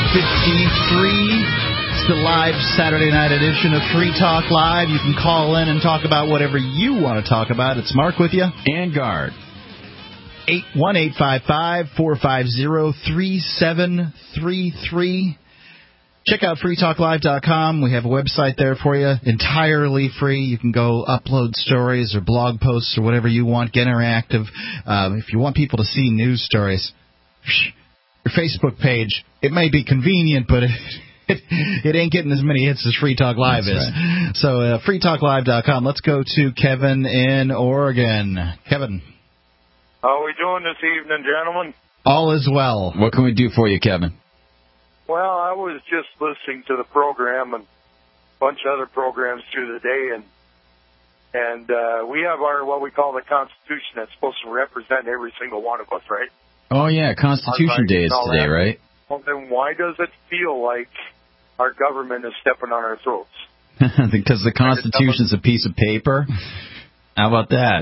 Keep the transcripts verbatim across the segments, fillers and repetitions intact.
fifty-three. It's the live Saturday night edition of Free Talk Live. You can call in and talk about whatever you want to talk about. It's Mark with you. And Guard. eight one eight five five, four five zero, three seven three three. Check out free talk live dot com. We have a website there for you, entirely free. You can go upload stories or blog posts or whatever you want. Get interactive. Um, if you want people to see news stories, your Facebook page, it may be convenient, but it, it, it ain't getting as many hits as Free Talk Live That's is. right. So uh, free talk live dot com. Let's go to Kevin in Oregon. Kevin. How are we doing this evening, gentlemen? All is well. What can we do for you, Kevin? Well, I was just listening to the program and a bunch of other programs through the day, and and uh, we have our what we call the Constitution that's supposed to represent every single one of us, right? Oh, yeah, Constitution Day is today, that. right? Well, then why does it feel like our government is stepping on our throats? Because the Constitution's a piece of paper? How about that?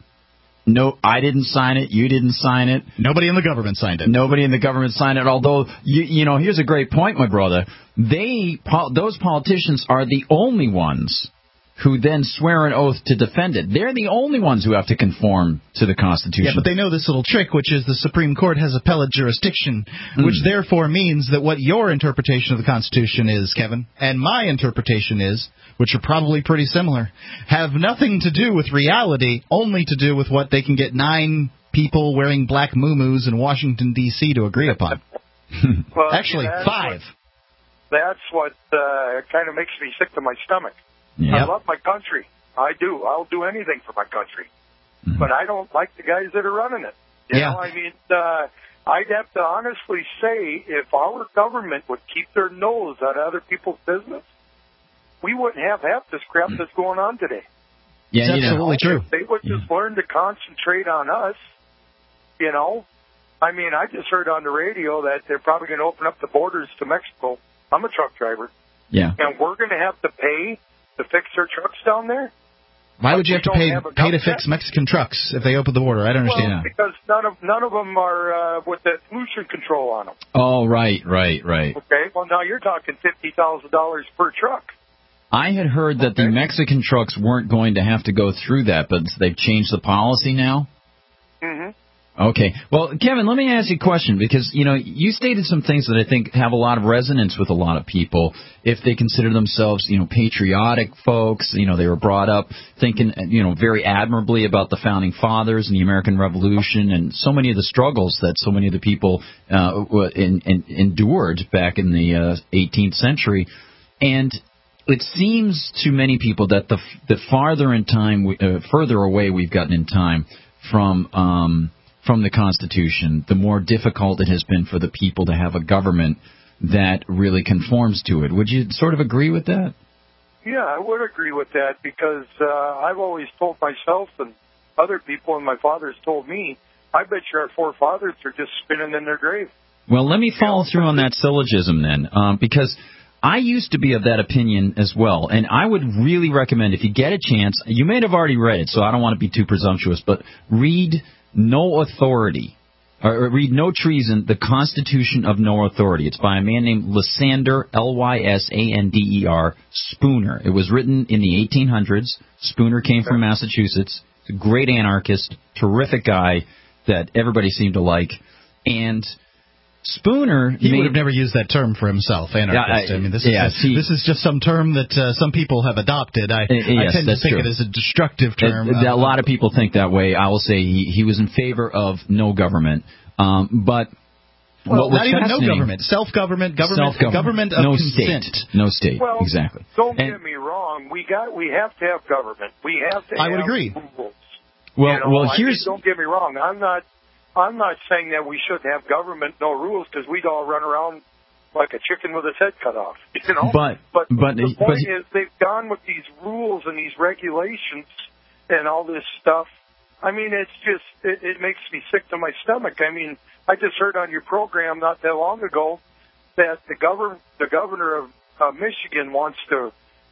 No, I didn't sign it. You didn't sign it. Nobody in the government signed it. Nobody in the government signed it. Although, you, you know, here's a great point, my brother. They, those politicians are the only ones who then swear an oath to defend it. They're the only ones who have to conform to the Constitution. Yeah, but they know this little trick, which is the Supreme Court has appellate jurisdiction, mm. which therefore means that what your interpretation of the Constitution is, Kevin, and my interpretation is, which are probably pretty similar, have nothing to do with reality, only to do with what they can get nine people wearing black muumuus in Washington, D C to agree upon. Well, Actually, that's five. What, that's what uh, kind of makes me sick to my stomach. Yep. I love my country. I do. I'll do anything for my country. Mm-hmm. But I don't like the guys that are running it. You yeah. know, I mean, uh, I'd have to honestly say if our government would keep their nose out of other people's business, we wouldn't have half this crap that's going on today. Yeah, it's absolutely know, true. If they would just yeah. learn to concentrate on us, you know. I mean, I just heard on the radio that they're probably going to open up the borders to Mexico. I'm a truck driver. Yeah. And we're going to have to pay to fix their trucks down there? Why would you have to pay have pay to fix Mexican trucks if they open the border? I don't understand. Well, because none of none of them are uh, with the pollution control on them. Oh, right, right, right. Okay, well, now you're talking fifty thousand dollars per truck. I had heard that okay. the Mexican trucks weren't going to have to go through that, but they've changed the policy now? Mm-hmm. Okay. Well, Kevin, let me ask you a question, because, you know, you stated some things that I think have a lot of resonance with a lot of people if they consider themselves, you know, patriotic folks. You know, they were brought up thinking, you know, very admirably about the Founding Fathers and the American Revolution and so many of the struggles that so many of the people uh, in, in, endured back in the uh, eighteenth century. And it seems to many people that the the farther in time, we, uh, further away we've gotten in time from um, from the Constitution, the more difficult it has been for the people to have a government that really conforms to it. Would you sort of agree with that? Yeah, I would agree with that because uh, I've always told myself and other people, and my father's told me, I bet you our forefathers are just spinning in their grave. Well, let me follow through on that syllogism then, um, because I used to be of that opinion as well, and I would really recommend, if you get a chance, you may have already read it, so I don't want to be too presumptuous, but read No Authority, or read No Treason, The Constitution of No Authority. It's by a man named Lysander, L Y S A N D E R, Spooner. It was written in the eighteen hundreds. Spooner came from Massachusetts. He's a great anarchist, terrific guy that everybody seemed to like, and Spooner, he made, would have never used that term for himself, anarchist. Yeah, I, I mean, this is yeah, just, he, this is just some term that uh, some people have adopted. I, uh, yes, I tend to think true. it as a destructive term. It, uh, a lot of people think that way. I will say he, he was in favor of no government, um, but well, not even no government, self-government, government, self-government, government of no consent, state. no state, well, exactly. Don't and, get me wrong. We got we have to have government. We have to. I would have agree. Rules. Well, you know, well, I here's. mean, don't get me wrong. I'm not. I'm not saying that we shouldn't have government, no rules, because we'd all run around like a chicken with his head cut off, you know. But but, but the point but, is, they've gone with these rules and these regulations and all this stuff. I mean, it's just it, it makes me sick to my stomach. I mean, I just heard on your program not that long ago that the governor the governor of uh, Michigan wants to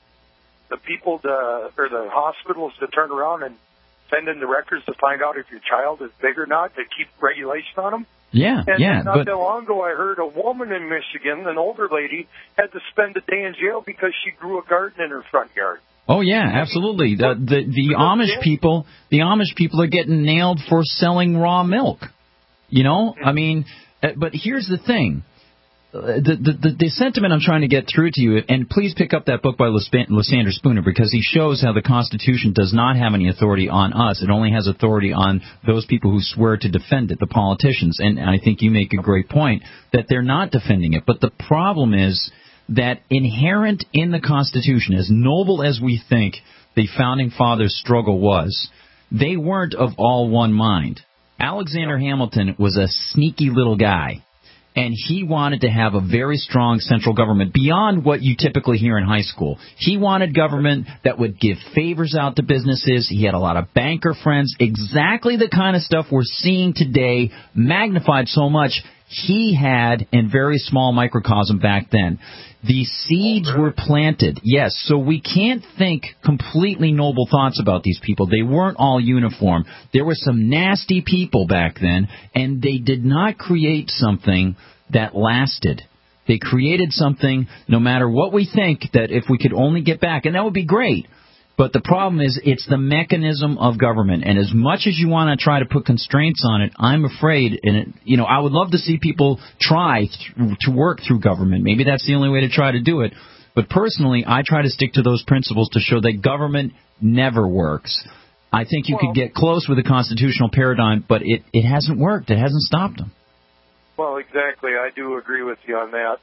the people to or the hospitals to turn around and send in the records to find out if your child is big or not, to keep regulation on them. Yeah, and yeah. not but that long ago, I heard a woman in Michigan, an older lady, had to spend a day in jail because she grew a garden in her front yard. Oh yeah, absolutely. The the the Amish people, the Amish people are getting nailed for selling raw milk. You know, I mean, but here's the thing. The, the, the, the sentiment I'm trying to get through to you, and please pick up that book by Lysander Spooner, because he shows how the Constitution does not have any authority on us. It only has authority on those people who swear to defend it, the politicians. And I think you make a great point that they're not defending it. But the problem is that inherent in the Constitution, as noble as we think the Founding Fathers' struggle was, they weren't of all one mind. Alexander Hamilton was a sneaky little guy. And he wanted to have a very strong central government beyond what you typically hear in high school. He wanted government that would give favors out to businesses. He had a lot of banker friends, exactly the kind of stuff we're seeing today, magnified so much. He had in very small microcosm back then. The seeds oh, really? were planted, yes, so we can't think completely noble thoughts about these people. They weren't all uniform. There were some nasty people back then, and they did not create something that lasted. They created something, no matter what we think, that if we could only get back, and that would be great. But the problem is, it's the mechanism of government, and as much as you want to try to put constraints on it, I'm afraid, and it, you know, I would love to see people try th- to work through government. Maybe that's the only way to try to do it. But personally, I try to stick to those principles to show that government never works. I think you well, could get close with a constitutional paradigm, but it, it hasn't worked. It hasn't stopped them. Well, exactly. I do agree with you on that.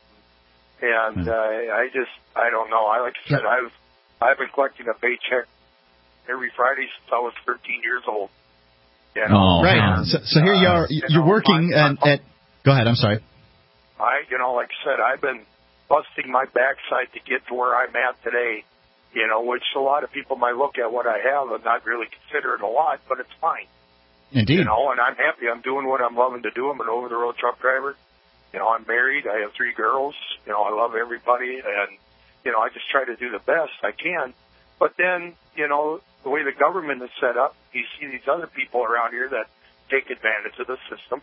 And uh, I just, I don't know. I Like I said, I've I've been collecting a paycheck every Friday since I was thirteen years old. You know? Oh, right. So, so here you are. Uh, you you're know, working I'm, and at. Go ahead. I'm sorry. I, you know, like I said, I've been busting my backside to get to where I'm at today. You know, which a lot of people might look at what I have and not really consider it a lot, but it's fine. Indeed. You know, and I'm happy. I'm doing what I'm loving to do. I'm an over-the-road truck driver. You know, I'm married. I have three girls. You know, I love everybody, and you know, I just try to do the best I can. But then, you know, the way the government is set up, you see these other people around here that take advantage of the system.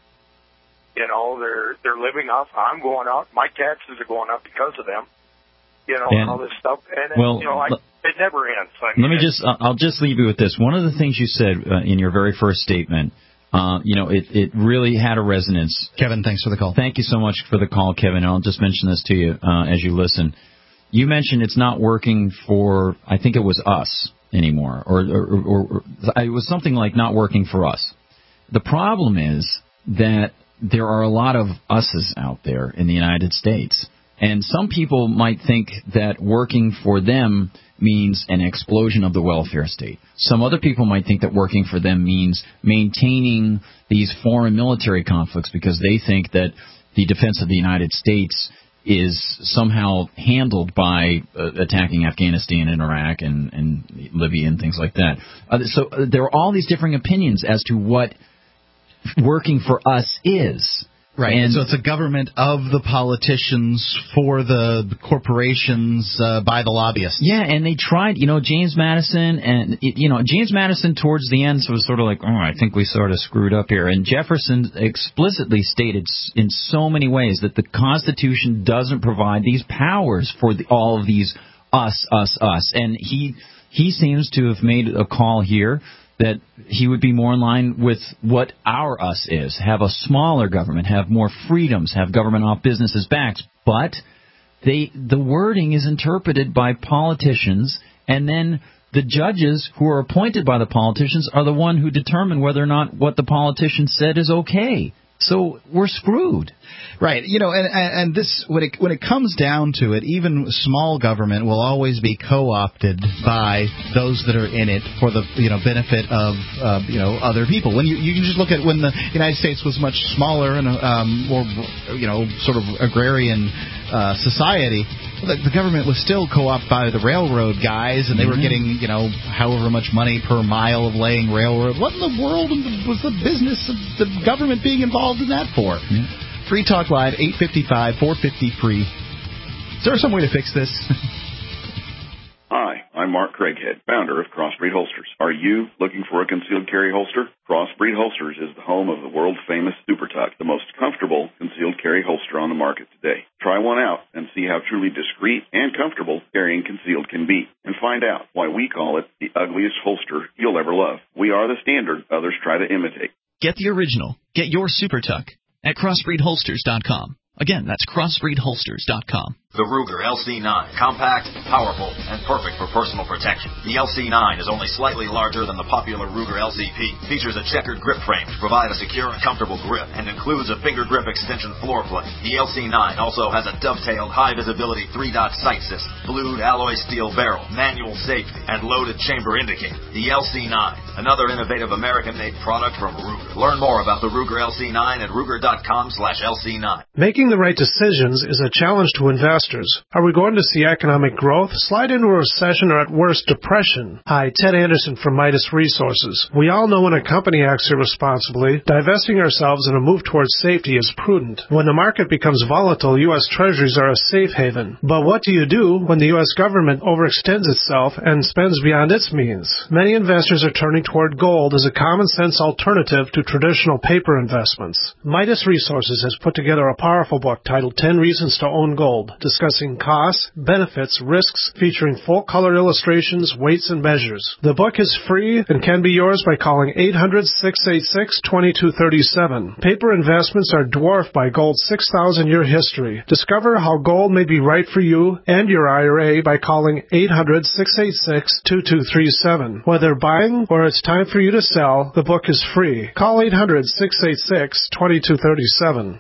You know, they're they're living off. I'm going out. My taxes are going up because of them. You know, and, and all this stuff. And well, you know, I, it never ends. I mean, let me just. I'll just leave you with this. One of the things you said uh, in your very first statement. Uh, you know, it, it really had a resonance. Kevin, thanks for the call. Thank you so much for the call, Kevin. And I'll just mention this to you uh, as you listen. You mentioned it's not working for, I think it was us anymore, or, or, or, or it was something like not working for us. The problem is that there are a lot of us's out there in the United States. And some people might think that working for them means an explosion of the welfare state. Some other people might think that working for them means maintaining these foreign military conflicts because they think that the defense of the United States is somehow handled by uh, attacking Afghanistan and Iraq and, and Libya and things like that. Uh, so uh, there are all these differing opinions as to what working for us is. Right, and so it's a government of the politicians for the corporations uh, by the lobbyists. Yeah, and they tried, you know, James Madison, and, it, you know, James Madison towards the end was sort of like, oh, I think we sort of screwed up here. And Jefferson explicitly stated in so many ways that the Constitution doesn't provide these powers for the, all of these us, us, us. And he he seems to have made a call here that he would be more in line with what our us is, have a smaller government, have more freedoms, have government off businesses' backs. But they the wording is interpreted by politicians, and then the judges who are appointed by the politicians are the one who determine whether or not what the politician said is okay. So we're screwed. Right. You know, and, and this, when it when it comes down to it, even small government will always be co-opted by those that are in it for the, you know, benefit of, uh, you know, other people. When you, you can just look at when the United States was much smaller and um, more, you know, sort of agrarian uh, society, the, the government was still co-opted by the railroad guys, and they mm-hmm. were getting, you know, however much money per mile of laying railroad. What in the world was the business of the government being involved in that for? Mm-hmm. Free Talk Live, eight five five, four five zero, free. Is there some way to fix this? Hi, I'm I'm Mark Craighead, founder of Crossbreed Holsters. Are you looking for a concealed carry holster? Crossbreed Holsters is the home of the world-famous Super Tuck, the most comfortable concealed carry holster on the market today. Try one out and see how truly discreet and comfortable carrying concealed can be, and find out why we call it the ugliest holster you'll ever love. We are the standard others try to imitate. Get the original. Get your Super Tuck at crossbreed holsters dot com. Again, that's crossbreed holsters dot com. The Ruger L C nine. Compact, powerful, and perfect for personal protection. The L C nine is only slightly larger than the popular Ruger L C P. Features a checkered grip frame to provide a secure and comfortable grip, and includes a finger grip extension floor plate. The L C nine also has a dovetailed high-visibility three-dot sight system, blued alloy steel barrel, manual safety, and loaded chamber indicator. The L C nine, another innovative American-made product from Ruger. Learn more about the Ruger L C nine at ruger dot com slash L C nine. Making the right decisions is a challenge to investors. Are we going to see economic growth, slide into a recession, or at worst, depression? Hi, Ted Anderson from Midas Resources. We all know when a company acts irresponsibly, divesting ourselves in a move towards safety is prudent. When the market becomes volatile, U S Treasuries are a safe haven. But what do you do when the U S government overextends itself and spends beyond its means? Many investors are turning toward gold as a common-sense alternative to traditional paper investments. Midas Resources has put together a powerful book titled ten Reasons to Own Gold, discussing costs, benefits, risks, featuring full-color illustrations, weights, and measures. The book is free and can be yours by calling eight hundred, six eight six, two two three seven. Paper investments are dwarfed by gold's six thousand year history. Discover how gold may be right for you and your I R A by calling eight hundred, six eight six, two two three seven. Whether buying or it's time for you to sell, the book is free. Call eight hundred, six eight six, two two three seven.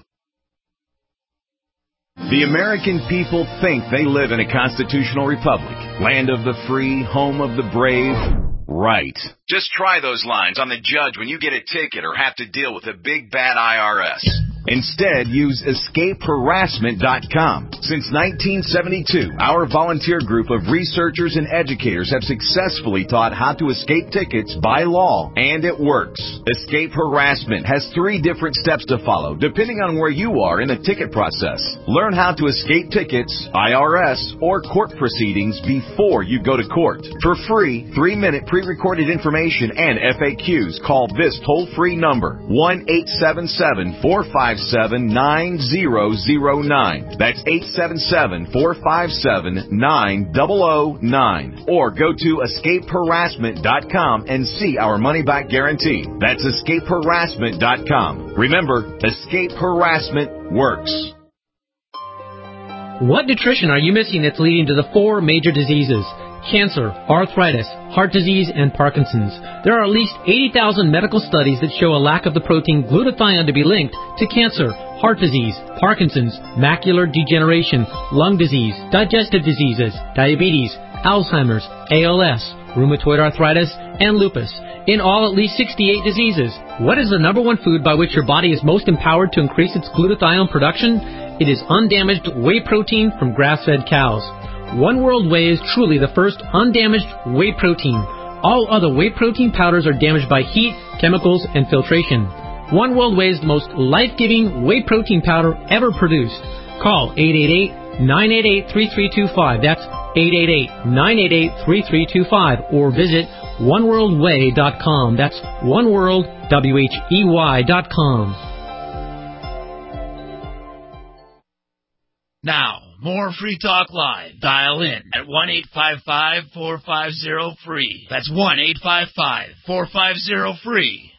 The American people think they live in a constitutional republic, land of the free, home of the brave. Right. Just try those lines on the judge when you get a ticket or have to deal with a big bad I R S. Instead, use escape harassment dot com. Since nineteen seventy-two, our volunteer group of researchers and educators have successfully taught how to escape tickets by law, and it works. Escape Harassment has three different steps to follow, depending on where you are in the ticket process. Learn how to escape tickets, I R S, or court proceedings before you go to court. For free, three-minute pre-recorded information and F A Qs, call this toll-free number, one eight seven seven, four five seven, nine zero zero nine. That's eight seven seven, four five seven, nine zero zero nine. Or go to escape harassment dot com and see our money-back guarantee. That's escape harassment dot com. Remember, Escape Harassment works. What nutrition are you missing that's leading to the four major diseases? Cancer, arthritis, heart disease, and Parkinson's. There are at least eighty thousand medical studies that show a lack of the protein glutathione to be linked to cancer, heart disease, Parkinson's, macular degeneration, lung disease, digestive diseases, diabetes, Alzheimer's, A L S, rheumatoid arthritis, and lupus. In all, at least sixty-eight diseases. What is the number one food by which your body is most empowered to increase its glutathione production? It is undamaged whey protein from grass-fed cows. One World Whey is truly the first undamaged whey protein. All other whey protein powders are damaged by heat, chemicals, and filtration. One World Whey is the most life-giving whey protein powder ever produced. Call eight eight eight, nine eight eight, three three two five. That's eight eight eight, nine eight eight, three three two five. Or visit one world way dot com. That's oneworld, W H E Y dot com. Now, more Free Talk Live. Dial in at one eight five five, four five zero, free. That's one eight five five, four five zero, free.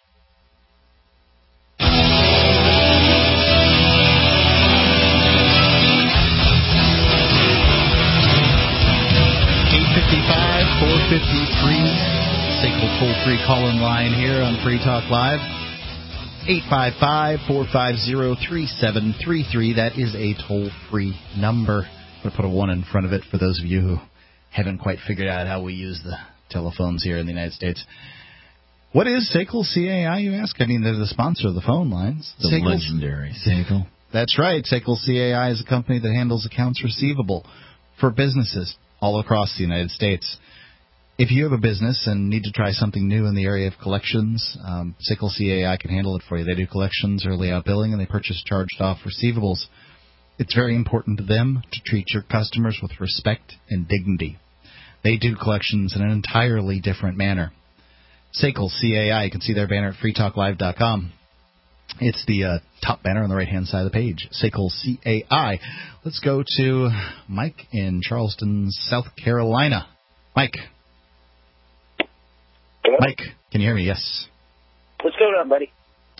eight five five, four five three. SACL toll-free call-in line here on Free Talk Live. eight five five, four five zero, three seven three three. That is a toll-free number. I'm going to put a one in front of it for those of you who haven't quite figured out how we use the telephones here in the United States. What is SACL C A I, you ask? I mean, they're the sponsor of the phone lines. The SACL's, legendary SACL. That's right. SACL C A I is a company that handles accounts receivable for businesses all across the United States. If you have a business and need to try something new in the area of collections, um, SACL C A I can handle it for you. They do collections, early out billing, and they purchase charged-off receivables. It's very important to them to treat your customers with respect and dignity. They do collections in an entirely different manner. S A C L, C A I, you can see their banner at free talk live dot com. It's the uh, top banner on the right-hand side of the page, S A C L, C A I. Let's go to Mike in Charleston, South Carolina. Mike. Hello? Mike, can you hear me? Yes. What's going on, buddy?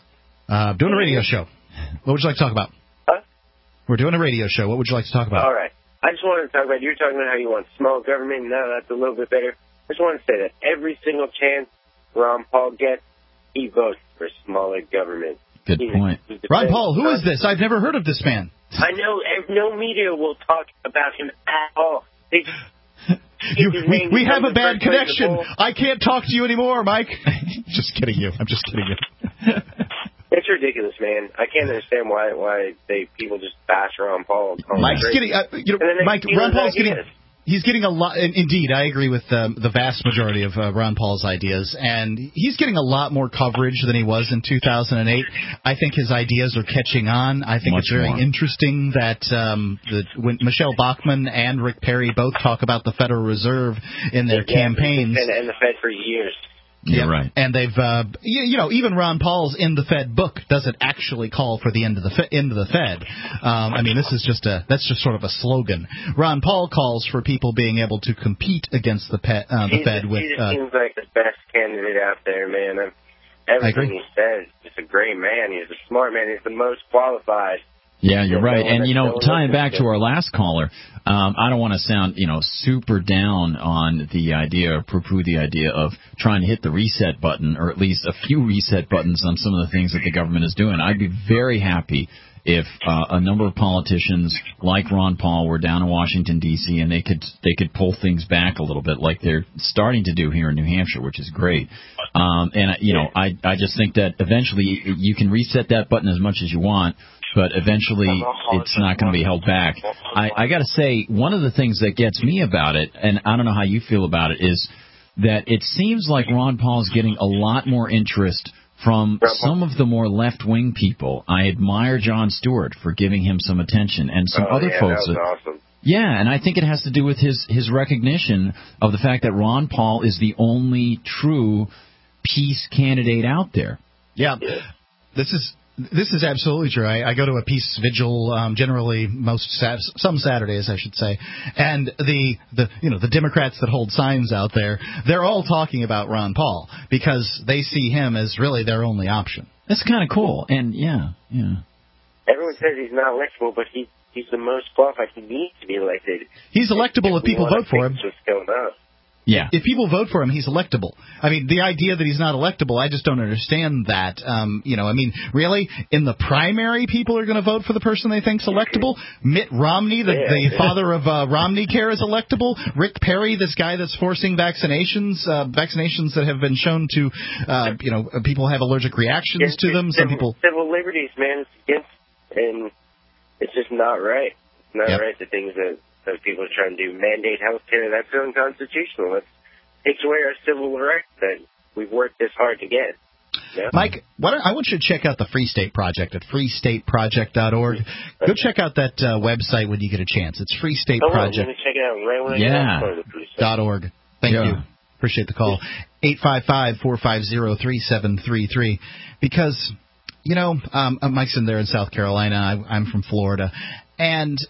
Uh, doing a radio show. What would you like to talk about? Huh? We're doing a radio show. What would you like to talk about? All right. I just wanted to talk about, you're talking about how you want small government. No, that's a little bit better. I just wanted to say that every single chance Ron Paul gets, he votes for smaller government. Good He's, point. he's Ron Paul, who is this? I've never heard of this man. I know. No media will talk about him at all. They just... You, we we have a bad connection. I can't talk to you anymore, Mike. Just kidding you. I'm just kidding you. It's ridiculous, man. I can't understand why why they people just bash Ron Paul. Mike's getting, uh, you know, Mike. Ron Paul's getting. He's getting a lot. Indeed, I agree with um, the vast majority of uh, Ron Paul's ideas, and he's getting a lot more coverage than he was in two thousand eight. I think his ideas are catching on. I think Much it's very more. interesting that um, the, when Michelle Bachmann and Rick Perry both talk about the Federal Reserve in their yeah, campaigns. And, and the Fed for years. You're Yep. right. And they've, uh, you, you know, even Ron Paul's In the Fed book doesn't actually call for the end of the fe- end of the Fed. Um, I mean, this is just a that's just sort of a slogan. Ron Paul calls for people being able to compete against the, pe- uh, the He Fed just, with. he just Uh, seems like the best candidate out there, man. I'm, everything he says, he's a great man. He's a smart man. He's the most qualified. Yeah, you're right. No one And, you know, that's tying back listening. to our last caller, um, I don't want to sound, you know, super down on the idea or poo-poo the idea of trying to hit the reset button, or at least a few reset buttons on some of the things that the government is doing. I'd be very happy if uh, a number of politicians like Ron Paul were down in Washington, D C, and they could they could pull things back a little bit like they're starting to do here in New Hampshire, which is great. Um, and, you know, I, I just think that eventually you can reset that button as much as you want, but eventually it's not going to be held back. I, I got to say, one of the things that gets me about it, and I don't know how you feel about it, is that it seems like Ron Paul is getting a lot more interest from some of the more left-wing people. I admire Jon Stewart for giving him some attention, and some oh, other yeah, folks. That was awesome. Yeah, and I think it has to do with his, his recognition of the fact that Ron Paul is the only true peace candidate out there. yeah, this is. This is absolutely true. I, I go to a peace vigil um, generally most sat- some Saturdays, I should say, and the, the you know the Democrats that hold signs out there, they're all talking about Ron Paul because they see him as really their only option. That's kind of cool, and yeah, yeah. Everyone says he's not electable, but he he's the most qualified. He needs to be elected. He's electable if, if people vote for him. What's going on? Yeah. If people vote for him, he's electable. I mean, the idea that he's not electable, I just don't understand that. Um, you know, I mean, really, in the primary, people are going to vote for the person they think's electable. Mitt Romney, the, yeah, the yeah. father of uh, Romney Care, is electable. Rick Perry, this guy that's forcing vaccinations, uh, vaccinations that have been shown to, uh, you know, people have allergic reactions It's, to them. it's Some civil, people. civil liberties, man. It's against, and it's just not right. It's not Yep. right. The things that, that people are trying to do, mandate health care, that's unconstitutional. It takes away our civil rights that we've worked this hard to get. Yeah. Mike, why don't, I want you to check out the Free State Project at free state project dot org. Go check out that uh, website when you get a chance. It's free state Oh, project let me check it out right when I Yeah. get off the dot org. Thank Yeah. you. Appreciate the call. eight five five, four five zero, three seven three three. Because, you know, um, Mike's in there in South Carolina. I, I'm from Florida. And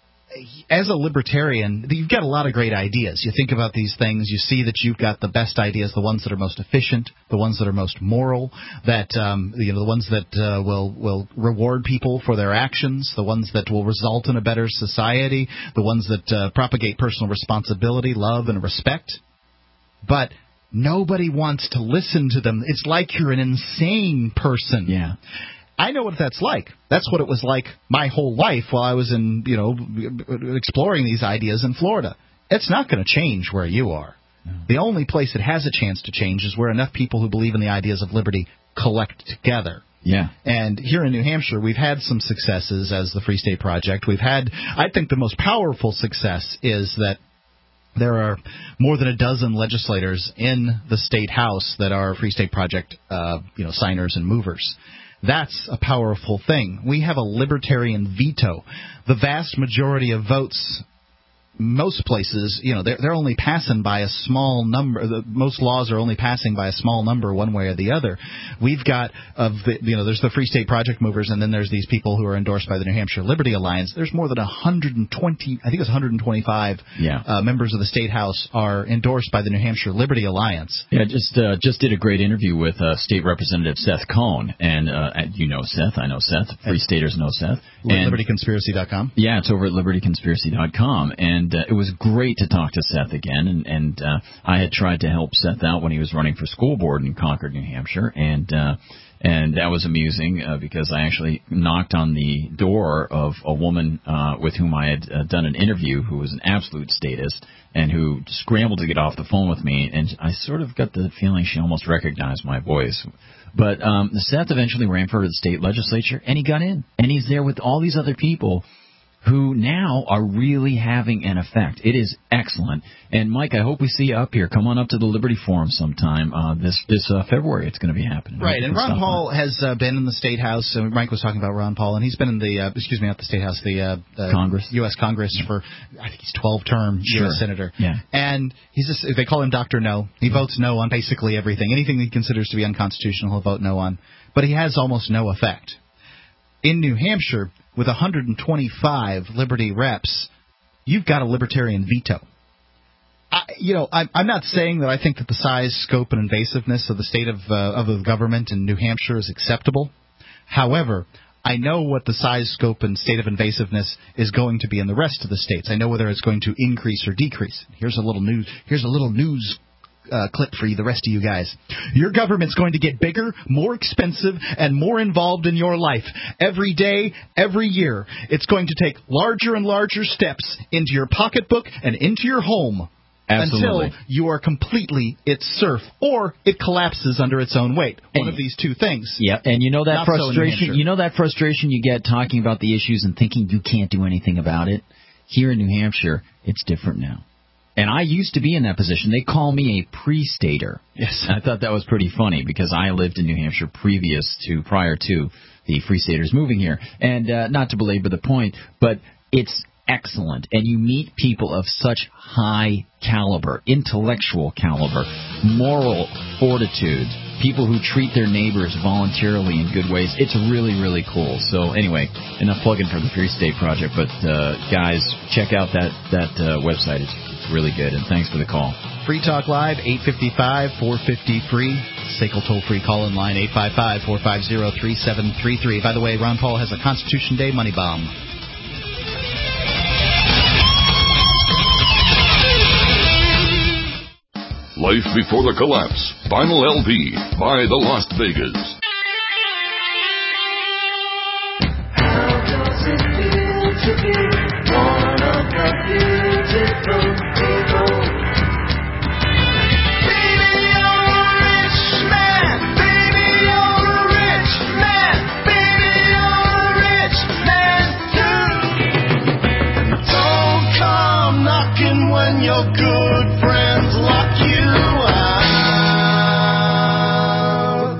as a libertarian, you've got a lot of great ideas. You think about these things, you see that you've got the best ideas, the ones that are most efficient, the ones that are most moral, that um, you know, the ones that uh, will will reward people for their actions, the ones that will result in a better society, the ones that uh, propagate personal responsibility, love, and respect. But nobody wants to listen to them. It's like you're an insane person. Yeah. I know what that's like. That's what it was like my whole life while I was in, you know, exploring these ideas in Florida. It's not going to change where you are. No. The only place it has a chance to change is where enough people who believe in the ideas of liberty collect together. Yeah. And here in New Hampshire, we've had some successes as the Free State Project. We've had, I think the most powerful success is that there are more than a dozen legislators in the state house that are Free State Project, uh, you know, signers and movers. That's a powerful thing. We have a libertarian veto. The vast majority of votes most places, you know, they're, they're only passing by a small number. The, most laws are only passing by a small number one way or the other. We've got, of the, you know, there's the Free State Project movers, and then there's these people who are endorsed by the New Hampshire Liberty Alliance. There's more than one hundred twenty, I think it's one hundred twenty-five yeah. uh, members of the State House are endorsed by the New Hampshire Liberty Alliance. Yeah, just uh, just did a great interview with uh, State Representative Seth Cohn, and uh, you know Seth, I know Seth, Free Staters know Seth. Liberty Conspiracy dot com. Yeah, it's over at Liberty Conspiracy dot com, and uh, it was great to talk to Seth again, and, and uh, I had tried to help Seth out when he was running for school board in Concord, New Hampshire, and uh, and that was amusing uh, because I actually knocked on the door of a woman uh, with whom I had uh, done an interview who was an absolute statist and who scrambled to get off the phone with me, and I sort of got the feeling she almost recognized my voice. But um, Seth eventually ran for the state legislature, and he got in. And he's there with all these other people who now are really having an effect. It is excellent. And, Mike, I hope we see you up here. Come on up to the Liberty Forum sometime. Uh, this this uh, February it's going to be happening. Right, and Ron Paul has uh, been in the State House. Uh, Mike was talking about Ron Paul, and he's been in the, uh, excuse me, not the State House, the uh, uh, Congress. U S Congress yeah. for, I think he's twelve-term sure. U S Senator. Yeah. And he's just, they call him Doctor No. He mm-hmm. votes no on basically everything. Anything he considers to be unconstitutional, he'll vote no on. But he has almost no effect. In New Hampshire, with one hundred twenty-five Liberty reps, you've got a libertarian veto. I, you know, I'm, I'm not saying that I think that the size, scope, and invasiveness of the state of uh, of the government in New Hampshire is acceptable. However, I know what the size, scope, and state of invasiveness is going to be in the rest of the states. I know whether it's going to increase or decrease. Here's a little news. Here's a little news. Uh, clip for you, the rest of you guys. Your government's going to get bigger, more expensive, and more involved in your life. Every day, every year, it's going to take larger and larger steps into your pocketbook and into your home. Absolutely. Until you are completely its serf, or it collapses under its own weight. One and, of these two things. Yeah, and you know that Not frustration. So you know that frustration you get talking about the issues and thinking you can't do anything about it. Here in New Hampshire, it's different now. And I used to be in that position. They call me a pre-stater. Yes. I thought that was pretty funny because I lived in New Hampshire previous to, prior to the Free Staters moving here. And uh, not to belabor the point, but it's excellent. And you meet people of such high caliber, intellectual caliber, moral fortitude, people who treat their neighbors voluntarily in good ways. It's really, really cool. So anyway, enough plugging for the Free State Project. But, uh, guys, check out that, that uh, website. It's really good, and thanks for the call. Free Talk Live, eight five five, four five zero, free. S A C L toll-free call-in line, eight five five, four five zero, three seven three three. By the way, Ron Paul has a Constitution Day money bomb. Life Before the Collapse, Vinyl L P by the Las Vegas. How does it feel to be one of the beautiful people? Baby, you're a rich man. Baby, you're a rich man. Baby, you're a rich man too. Don't come knocking when your good friends lock you out.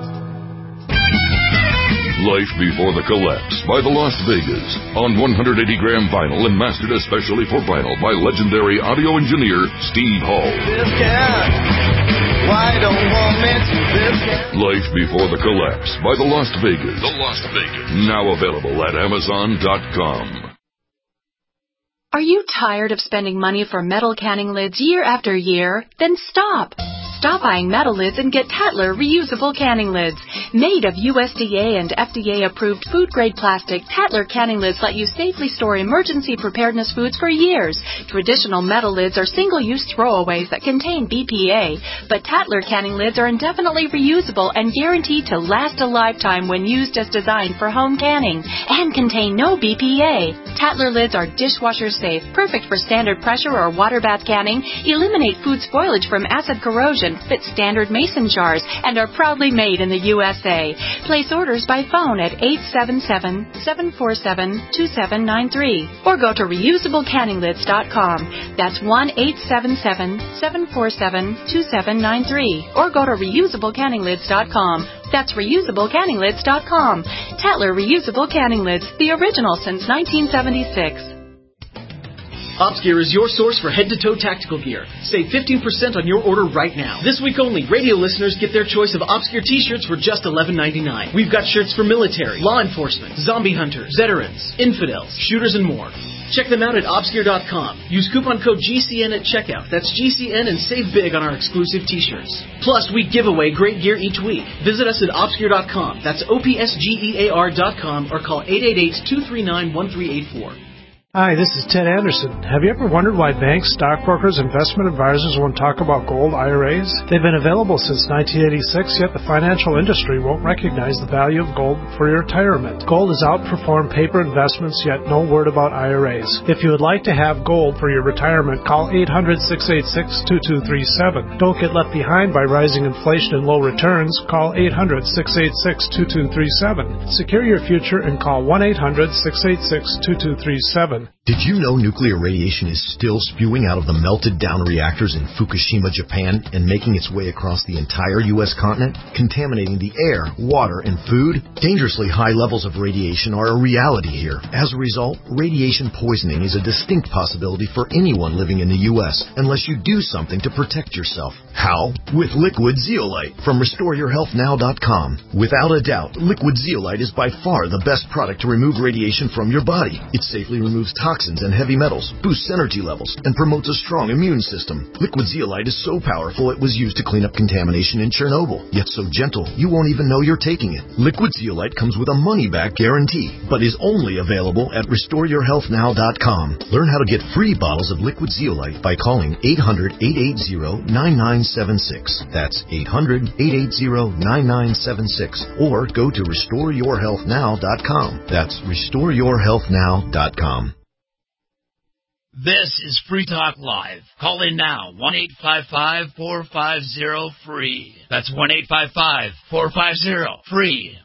Life Before the Collapse by the Las Vegas on one hundred eighty gram vinyl and mastered especially for vinyl by legendary audio engineer Steve Hall. This cat, why don't want me to this cat? Life Before the Collapse by the Las Vegas. The Las Vegas. Now available at Amazon dot com. Are you tired of spending money for metal canning lids year after year? Then stop. Stop buying metal lids and get Tatler reusable canning lids. Made of U S D A and F D A-approved food-grade plastic, Tatler canning lids let you safely store emergency preparedness foods for years. Traditional metal lids are single-use throwaways that contain B P A, but Tatler canning lids are indefinitely reusable and guaranteed to last a lifetime when used as designed for home canning, and contain no B P A. Tatler lids are dishwasher safe, perfect for standard pressure or water bath canning, eliminate food spoilage from acid corrosion, fit standard mason jars, and are proudly made in the U S A. Place orders by phone at eight seven seven, seven four seven, two seven nine three or go to reusable canning lids dot com. That's one eight seven seven, seven four seven, two seven nine three or go to reusable canning lids dot com. That's reusable canning lids dot com. Tatler Reusable Canning Lids, the original since nineteen seventy-six. OpsGear is your source for head-to-toe tactical gear. Save fifteen percent on your order right now. This week only, radio listeners get their choice of OpsGear t-shirts for just eleven ninety-nine. We've got shirts for military, law enforcement, zombie hunters, veterans, infidels, shooters, and more. Check them out at opsgear dot com. Use coupon code G C N at checkout. That's G C N and save big on our exclusive t-shirts. Plus, we give away great gear each week. Visit us at opsgear dot com. That's O P S G E A R dot com or call eight eight eight, two three nine, one three eight four. Hi, this is Ted Anderson. Have you ever wondered why banks, stockbrokers, investment advisors won't talk about gold I R As? They've been available since nineteen eighty-six, yet the financial industry won't recognize the value of gold for your retirement. Gold has outperformed paper investments, yet no word about I R As. If you would like to have gold for your retirement, call eight hundred, six eight six, two two three seven. Don't get left behind by rising inflation and low returns. Call eight hundred, six eight six, two two three seven. Secure your future and call one eight hundred, six eight six, two two three seven. Did you know nuclear radiation is still spewing out of the melted down reactors in Fukushima, Japan, and making its way across the entire U S continent, contaminating the air, water, and food? Dangerously high levels of radiation are a reality here. As a result, radiation poisoning is a distinct possibility for anyone living in the U S unless you do something to protect yourself. How? With Liquid Zeolite from restore your health now dot com. Without a doubt, Liquid Zeolite is by far the best product to remove radiation from your body. It safely removes toxins and heavy metals, boosts energy levels, and promotes a strong immune system. Liquid Zeolite is so powerful it was used to clean up contamination in Chernobyl, yet so gentle you won't even know you're taking it. Liquid Zeolite comes with a money-back guarantee, but is only available at restore your health now dot com. Learn how to get free bottles of Liquid Zeolite by calling eight hundred, eight eight zero, nine nine seven six. That's eight hundred, eight eight zero, nine nine seven six. Or go to restore your health now dot com. That's restore your health now dot com. This is Free Talk Live. Call in now, one eight five five, four five zero, free. That's one eight five five, four five zero, free.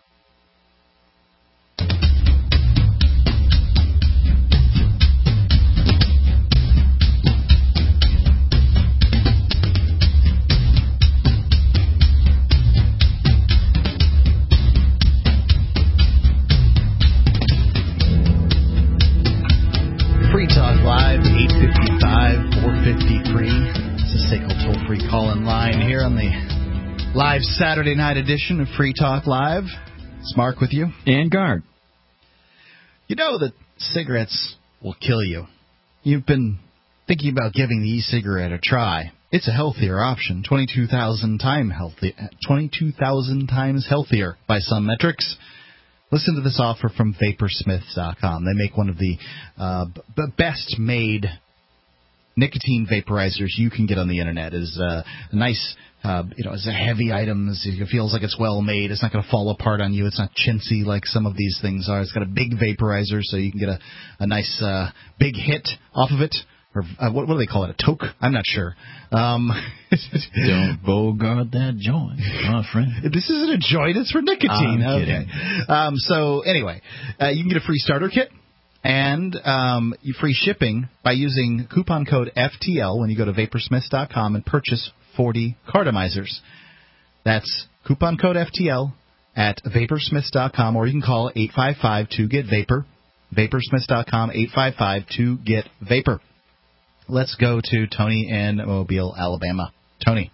Live, eight five five, four five zero, free. It's a S A C L toll-free call-in line here on the live Saturday night edition of Free Talk Live. It's Mark with you. And Guard. You know that cigarettes will kill you. You've been thinking about giving the e-cigarette a try. It's a healthier option, twenty-two thousand time healthy, twenty-two thousand times healthier by some metrics. Listen to this offer from Vapor Smiths dot com. They make one of the uh, b- best-made nicotine vaporizers you can get on the internet. It's uh, a nice, uh, you know, it's a heavy item. It feels like it's well made. It's not going to fall apart on you. It's not chintzy like some of these things are. It's got a big vaporizer, so you can get a, a nice uh, big hit off of it. Or uh, what, what do they call it? A toke? I'm not sure. Um, Don't bogart that joint, my friend. This isn't a joint. It's for nicotine. I'm okay. kidding. Um, so anyway, uh, you can get a free starter kit and um, free shipping by using coupon code F T L when you go to Vapor Smiths dot com and purchase forty cartomizers. That's coupon code F T L at Vapor Smiths dot com, or you can call eight five five, two, get vapor. Vapor Smiths dot com, eight five five, two, get vapor. Let's go to Tony in Mobile, Alabama. Tony.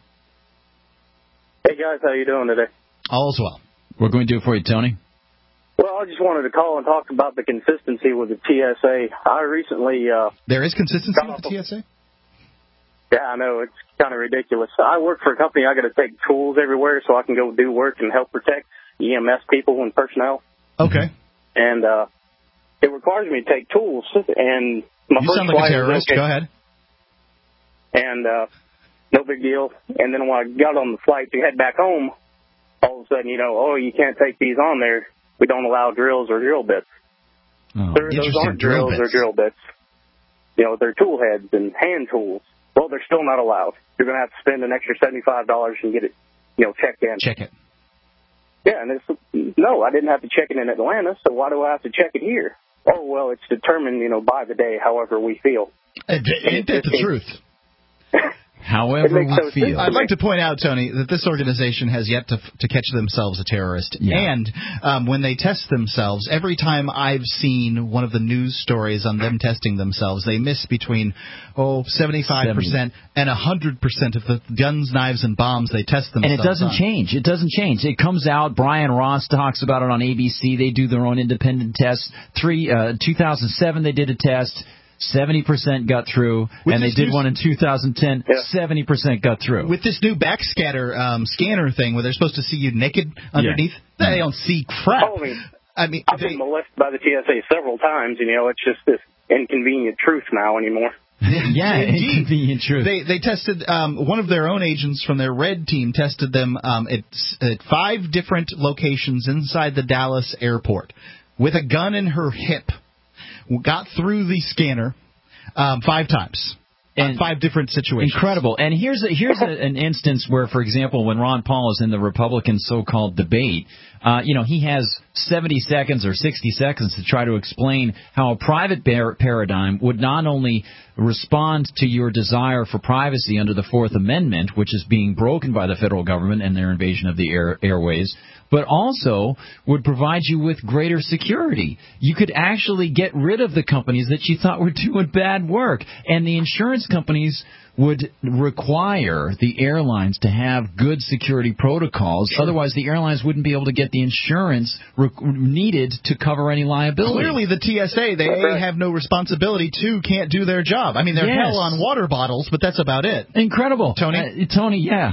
Hey, guys. How you doing today? All's well. What can we do for you, Tony? Well, I just wanted to call and talk about the consistency with the T S A. I recently... Uh, there is consistency with the T S A? Yeah, I know. It's kind of ridiculous. I work for a company. I got to take tools everywhere so I can go do work and help protect E M S people and personnel. Okay. And uh, it requires me to take tools. And my you first sound like flight a terrorist. okay. Go ahead. And uh, no big deal. And then when I got on the flight to head back home, all of a sudden, you know, oh, you can't take these on there. We don't allow drills or drill bits. Oh, They're, those aren't drill drills bits. or drill bits. You know, they're tool heads and hand tools. Well, they're still not allowed. You're going to have to spend an extra seventy-five dollars and get it, you know, checked in. Check it. Yeah, and it's, no, I didn't have to check it in Atlanta, so why do I have to check it here? Oh, well, it's determined, you know, by the day, however we feel. Ain't that the truth? However It makes we no feel. sense. I'd like to point out, Tony, that this organization has yet to to catch themselves a terrorist. Yeah. And um, when they test themselves, every time I've seen one of the news stories on them testing themselves, they miss between, oh, seventy-five percent and one hundred percent of the guns, knives, and bombs they test themselves And it doesn't on. change. It doesn't change. It comes out. Brian Ross talks about it on A B C. They do their own independent tests. Three, uh, two thousand seven, they did a test. seventy percent got through, With and they this did new- one in two thousand ten. seventy percent got through. With this new backscatter um, scanner thing where they're supposed to see you naked underneath, they don't see crap. Oh, I mean, I mean, I've been molested by the T S A several times, and, you know, it's just this inconvenient truth now anymore. Yeah, Indeed. inconvenient truth. They they tested um, one of their own agents from their red team tested them um, at, at five different locations inside the Dallas airport with a gun in her hip. Got through the scanner um, five times. In five different situations. Incredible. And here's a, here's a, an instance where, for example, when Ron Paul is in the Republican so-called debate, uh, you know, he has seventy seconds or sixty seconds to try to explain how a private par- paradigm would not only respond to your desire for privacy under the Fourth Amendment, which is being broken by the federal government and their invasion of the air, airways, but also would provide you with greater security. You could actually get rid of the companies that you thought were doing bad work, and the insurance companies would require the airlines to have good security protocols. Sure. Otherwise, the airlines wouldn't be able to get the insurance re- needed to cover any liability. Clearly, the T S A, they A, have no responsibility, two, can't do their job. I mean, they're Yes. hell on water bottles, but that's about it. Incredible. Tony? Uh, Tony, yeah.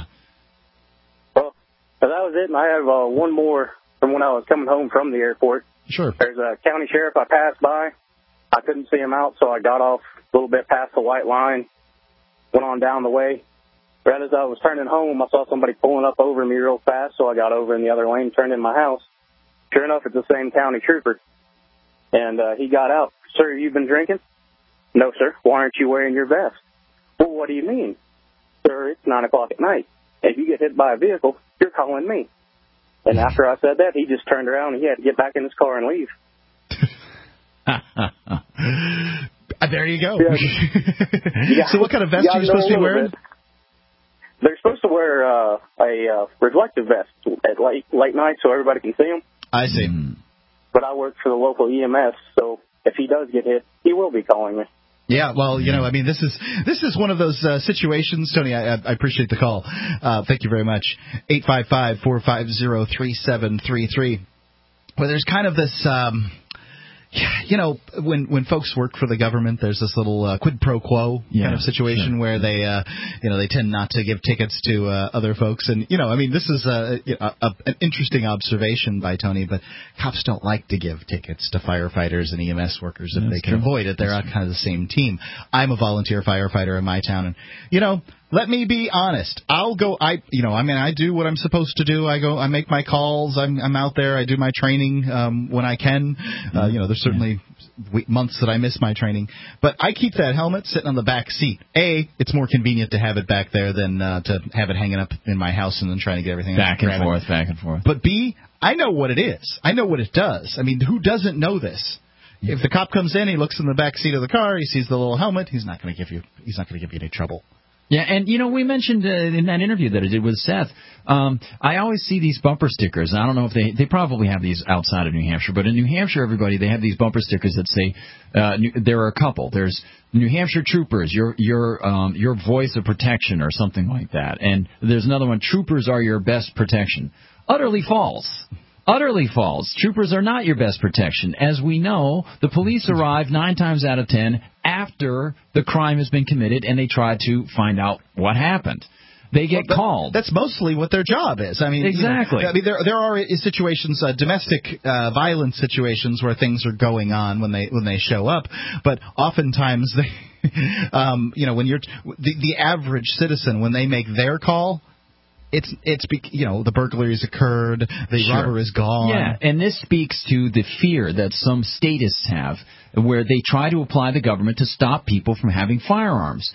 Well, that was it, and I have uh, one more from when I was coming home from the airport. Sure. There's a county sheriff I passed by. I couldn't see him out, so I got off a little bit past the white line, went on down the way. Right as I was turning home, I saw somebody pulling up over me real fast, so I got over in the other lane, turned in my house. Sure enough, it's the same county trooper. And uh, he got out. Sir, you been drinking? No, sir. Why aren't you wearing your vest? Well, what do you mean? Sir, it's nine o'clock at night. If you get hit by a vehicle, you're calling me. And after I said that, he just turned around and he had to get back in his car and leave. There you go. Yeah. So what kind of vest Yeah, are you supposed to be wearing? bit. They're supposed to wear uh, a uh, reflective vest at late, late night so everybody can see them. I see. But I work for the local E M S, so if he does get hit, he will be calling me. Yeah, well, you know, I mean, this is this is one of those uh, situations, Tony. I, I appreciate the call. Uh, thank you very much. eight five five, four five zero, three seven three three. Well, there's kind of this, um, you know, when when folks work for the government, there's this little uh, quid pro quo Yeah, kind of situation sure. where they, uh, you know, they tend not to give tickets to uh, other folks. And, you know, I mean, this is a, a, a, an interesting observation by Tony, but cops don't like to give tickets to firefighters and E M S workers if That's they can true. avoid it. They're on kind of the same team. I'm a volunteer firefighter in my town, and, you know, let me be honest. I'll go. I, you know, I mean, I do what I'm supposed to do. I go. I make my calls. I'm, I'm out there. I do my training um, when I can. Uh, you know, there's certainly we- months that I miss my training, but I keep that helmet sitting on the back seat. A, it's more convenient to have it back there than uh, to have it hanging up in my house and then trying to get everything Back and grab it. forth, back and forth. But B, I know what it is. I know what it does. I mean, who doesn't know this? If the cop comes in, he looks in the back seat of the car, he sees the little helmet. He's not going to give you. He's not going to give you any trouble. Yeah, and, you know, we mentioned uh, in that interview that I did with Seth, um, I always see these bumper stickers. I don't know if they they probably have these outside of New Hampshire, but in New Hampshire, everybody, they have these bumper stickers that say, uh, New, there are a couple. There's New Hampshire Troopers, your your um, your voice of protection or something like that. And there's another one, Troopers are your best protection. Utterly false. Utterly false. Troopers are not your best protection. As we know, the police arrive nine times out of ten after the crime has been committed, and they try to find out what happened. They get well, that, called. That's mostly what their job is. I mean, exactly. You know, I mean, there there are situations, uh, domestic uh, violence situations, where things are going on when they when they show up, but oftentimes they, um, you know, when you're the, the average citizen, when they make their call. It's, it's you know, the burglaries occurred, the Sure. robber is gone. Yeah, and this speaks to the fear that some statists have, where they try to apply the government to stop people from having firearms.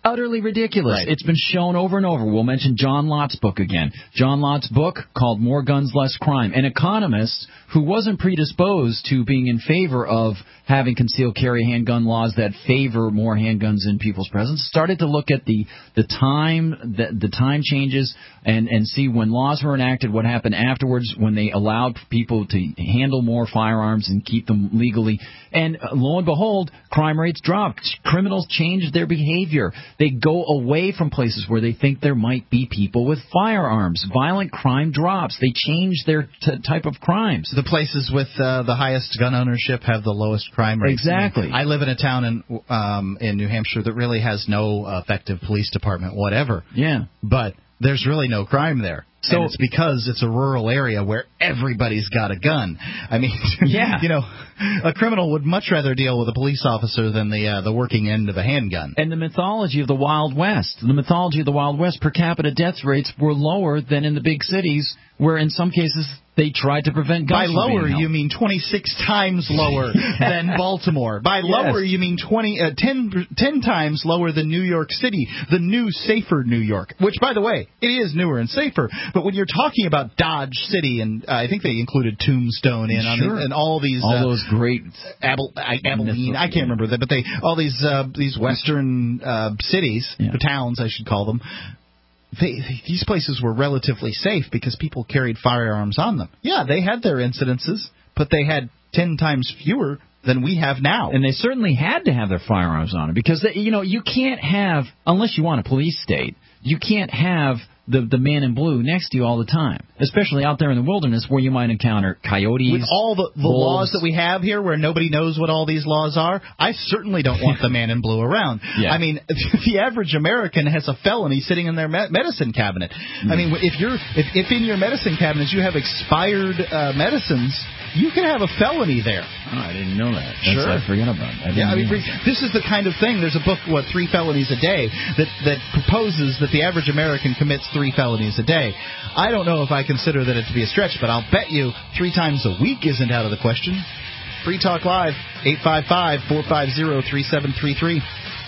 utterly ridiculous. Right. It's been shown over and over. We'll mention John Lott's book again. John Lott's book called More Guns, Less Crime. An economist who wasn't predisposed to being in favor of having concealed carry handgun laws that favor more handguns in people's presence started to look at the the time the, the time changes and and see when laws were enacted, what happened afterwards when they allowed people to handle more firearms and keep them legally. And uh, lo and behold, crime rates dropped. Criminals changed their behavior. They go away from places where they think there might be people with firearms. Violent crime drops. They change their t- type of crimes. The places with uh, the highest gun ownership have the lowest crime rates. Exactly. I live in a town in um, in New Hampshire that really has no effective police department, whatever. Yeah. But there's really no crime there. So and it's because it's a rural area where everybody's got a gun. I mean, yeah. you know, a criminal would much rather deal with a police officer than the uh, the working end of a handgun. And the mythology of the Wild West, the mythology of the Wild West, per capita death rates were lower than in the big cities, where in some cases they tried to prevent guns. By from lower, being held. you mean twenty-six times lower than Baltimore. By lower, Yes. you mean twenty, uh, ten, ten times lower than New York City, the new, safer New York, which, by the way, it is newer and safer. But when you're talking about Dodge City, and uh, I think they included Tombstone in, on Sure. the, and all these... all uh, those great... Abel, I, Abilene, I can't remember that, but they all these uh, these western uh, cities, Yeah. towns, I should call them. They, these places were relatively safe because people carried firearms on them. Yeah, they had their incidences, but they had ten times fewer than we have now. And they certainly had to have their firearms on them because, they, you know, you can't have, unless you want a police state, you can't have the the man in blue next to you all the time, especially out there in the wilderness where you might encounter coyotes. With all the, the laws that we have here where nobody knows what all these laws are, I certainly don't want the man in blue around. Yeah. I mean, the average American has a felony sitting in their me- medicine cabinet. I mean, if you're if, if in your medicine cabinets you have expired uh, medicines, you can have a felony there. Oh, I didn't know that. That's, Sure. I forgot about it. I Yeah, I mean, didn't know. this is the kind of thing. There's a book, what, Three Felonies a Day, that, that proposes that the average American commits three felonies a day. I don't know if I consider that it to be a stretch, but I'll bet you three times a week isn't out of the question. Free Talk Live, eight five five, four five zero, three seven three three.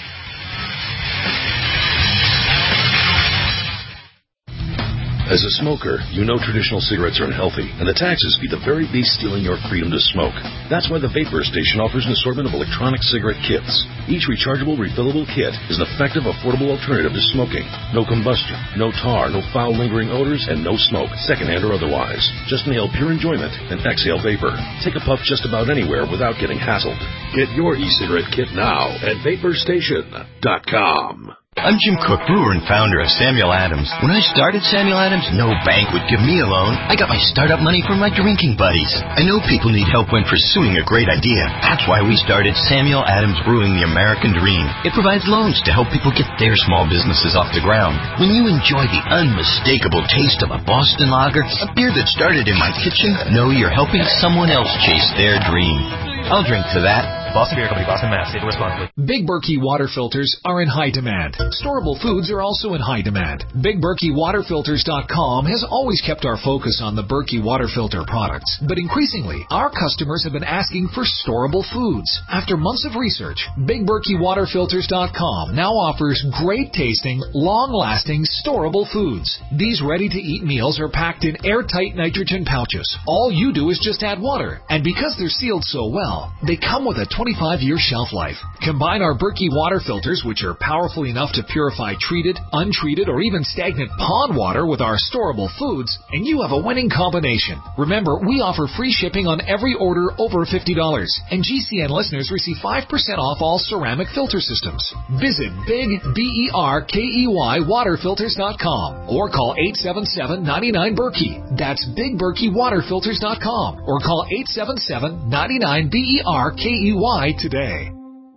As a smoker, you know traditional cigarettes are unhealthy, and the taxes feed the very beast stealing your freedom to smoke. That's why the Vapor Station offers an assortment of electronic cigarette kits. Each rechargeable, refillable kit is an effective, affordable alternative to smoking. No combustion, no tar, no foul lingering odors, and no smoke, secondhand or otherwise. Just inhale pure enjoyment and exhale vapor. Take a puff just about anywhere without getting hassled. Get your e-cigarette kit now at vapor station dot com. I'm Jim Cook, brewer and founder of Samuel Adams. When I started Samuel Adams, no bank would give me a loan. I got my startup money from my drinking buddies. I know people need help when pursuing a great idea. That's why we started Samuel Adams Brewing the American Dream. It provides loans to help people get their small businesses off the ground. When you enjoy the unmistakable taste of a Boston lager, a beer that started in my kitchen, know you're helping someone else chase their dream. I'll drink to that. Boston Beer Company, Boston, Mass. State responsibly. Big Berkey water filters are in high demand. Storable foods are also in high demand. Big Berkey Water Filters dot com has always kept our focus on the Berkey water filter products, but increasingly, our customers have been asking for storable foods. After months of research, Big Berkey Water Filters dot com now offers great tasting, long-lasting, storable foods. These ready-to-eat meals are packed in airtight nitrogen pouches. All you do is just add water, and because they're sealed so well, they come with a twenty-five year shelf life. Combine our Berkey water filters, which are powerful enough to purify treated, untreated, or even stagnant pond water with our storable foods, and you have a winning combination. Remember, we offer free shipping on every order over fifty dollars, and G C N listeners receive five percent off all ceramic filter systems. Visit Big B E R K E Y Water Filters dot com or call eight seven seven, nine nine, Berkey. That's Big Berkey Water Filters dot com or call eight seven seven, nine nine, B E R K E Y today.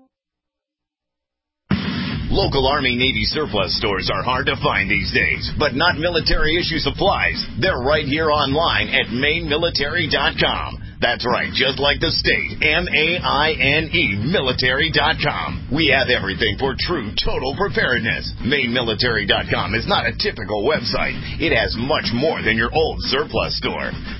Local Army Navy surplus stores are hard to find these days, but not military issue supplies. They're right here online at Maine Military dot com. That's right, just like the state, M A I N E, military dot com. We have everything for true total preparedness. Maine Military dot com is not a typical website. It has much more than your old surplus store.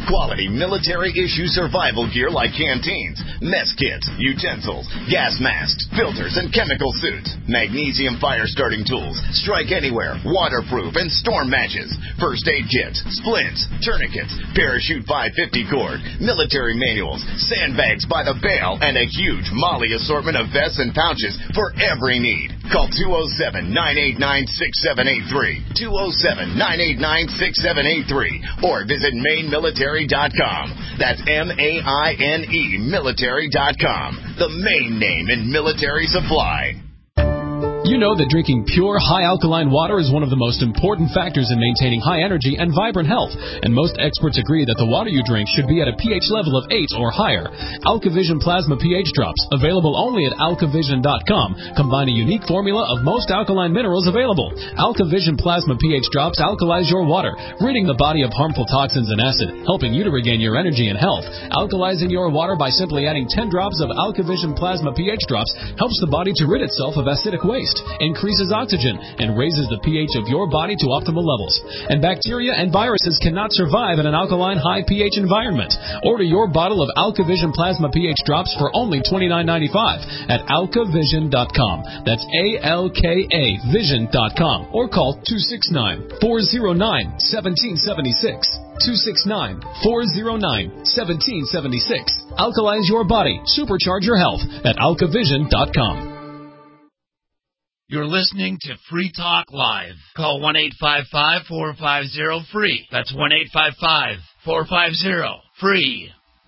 Quality military-issue survival gear like canteens, mess kits, utensils, gas masks, filters, and chemical suits. Magnesium fire-starting tools, strike anywhere, waterproof, and storm matches. First aid kits, splints, tourniquets, parachute five fifty cord, military manuals, sandbags by the bale, and a huge Molly assortment of vests and pouches for every need. Call two oh seven, nine eight nine, six seven eight three, two oh seven, nine eight nine, six seven eight three, or visit maine military dot com. That's M A I N E military dot com, the main name in military supply. You know that drinking pure, high-alkaline water is one of the most important factors in maintaining high energy and vibrant health, and most experts agree that the water you drink should be at a pH level of eight or higher. AlkaVision Plasma pH Drops, available only at alkavision dot com, combine a unique formula of most alkaline minerals available. AlkaVision Plasma pH Drops alkalize your water, ridding the body of harmful toxins and acid, helping you to regain your energy and health. Alkalizing your water by simply adding ten drops of AlkaVision Plasma pH Drops helps the body to rid itself of acidic waste, increases oxygen, and raises the pH of your body to optimal levels. And bacteria and viruses cannot survive in an alkaline high pH environment. Order your bottle of AlkaVision Plasma pH Drops for only twenty-nine ninety-five at alkavision dot com. That's A L K A vision dot com. Or call two six nine, four oh nine, one seven seven six. two six nine, four oh nine, one seven seven six. Alkalize your body. Supercharge your health at alkavision dot com. You're listening to Free Talk Live. Call one eight five five, four five zero, free. That's one eight five five, four five zero, free.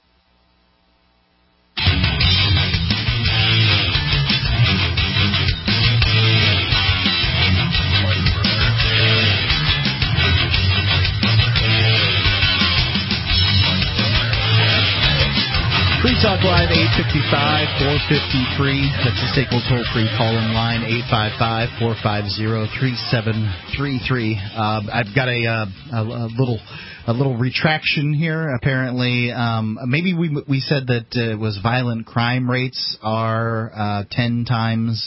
Free Talk Live, eight five five, four five zero, free. That's the Staples toll-free call-in line, eight five five, four five zero, three seven three three. Uh, I've got a, uh, a, a little a little retraction here. Apparently, um, maybe we we said that uh, was violent crime rates are uh, ten times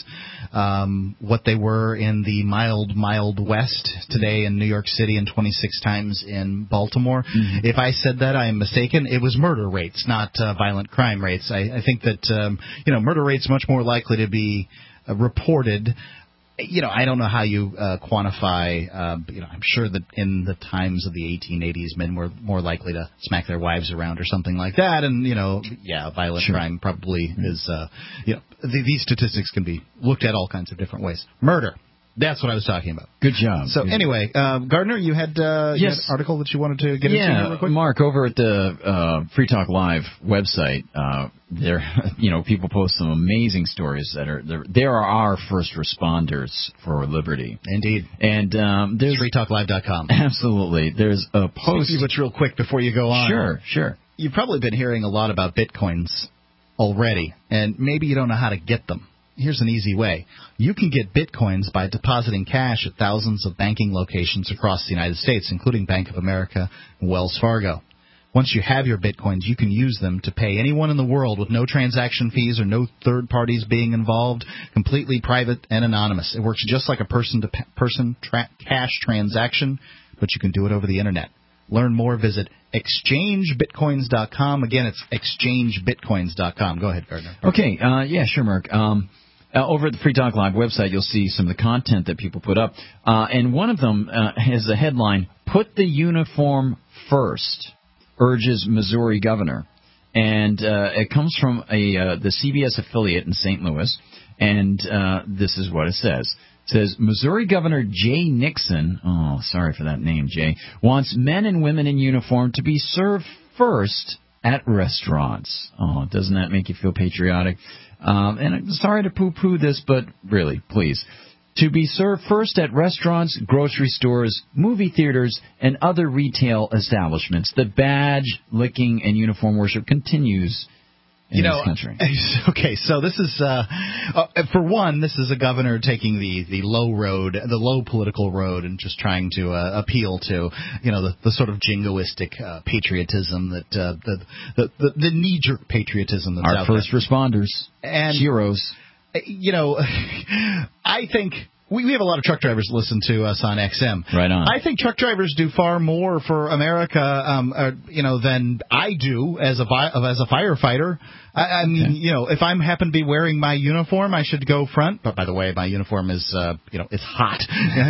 um, what they were in the mild, mild West today in New York City and twenty-six times in Baltimore. Mm-hmm. If I said that, I am mistaken. It was murder rates, not uh, violent crime rates. I, I think that, um, you know, murder rates much more likely to be uh, reported. You know, I don't know how you uh, quantify, uh, you know, I'm sure that in the times of the eighteen eighties, men were more likely to smack their wives around or something like that. And, you know, yeah, violent sure. crime probably mm-hmm. is, uh, you know, th- these statistics can be looked at all kinds of different ways. Murder. That's what I was talking about. Good job. So Good anyway, uh, Gardner, you had, uh, yes. you had an article that you wanted to get yeah, into here real quick? Mark, over at the uh, Free Talk Live website, uh, there, you know, people post some amazing stories that are there. There are our first responders for liberty. Indeed. And um, there's free talk live dot com. Absolutely. There's a post. Speaking of which, real quick before you go on. Sure, sure. You've probably been hearing a lot about bitcoins already, and maybe you don't know how to get them. Here's an easy way. You can get bitcoins by depositing cash at thousands of banking locations across the United States, including Bank of America and Wells Fargo. Once you have your bitcoins, you can use them to pay anyone in the world with no transaction fees or no third parties being involved, completely private and anonymous. It works just like a person-to-person tra- cash transaction, but you can do it over the Internet. Learn more, visit exchange bitcoins dot com. Again, it's exchange bitcoins dot com. Go ahead, Gardner. Okay, uh, yeah, sure, Mark. Um, Uh, over at the Free Talk Live website, you'll see some of the content that people put up. Uh, and one of them uh, has a headline, "Put the Uniform First," urges Missouri governor. And uh, it comes from a uh, the C B S affiliate in Saint Louis. And uh, this is what it says. It says, Missouri Governor Jay Nixon, oh, sorry for that name, Jay, wants men and women in uniform to be served first at restaurants. Oh, doesn't that make you feel patriotic? Um, and I'm sorry to poo-poo this, but really, please. To be served first at restaurants, grocery stores, movie theaters, and other retail establishments. The badge, licking, and uniform worship continues in you know, this country. Okay, so this is, uh, uh, for one, this is a governor taking the, the low road, the low political road, and just trying to uh, appeal to, you know, the, the sort of jingoistic uh, patriotism that, uh, the, the, the, the knee-jerk patriotism that's Our out first there. responders, and, heroes. You know, I think we, we have a lot of truck drivers listen to us on X M. Right on. I think truck drivers do far more for America, um, uh, you know, than I do as a vi- as a firefighter. I, I mean, okay. you know, if I'm happen to be wearing my uniform, I should go front. But by the way, my uniform is, uh, you know, it's hot,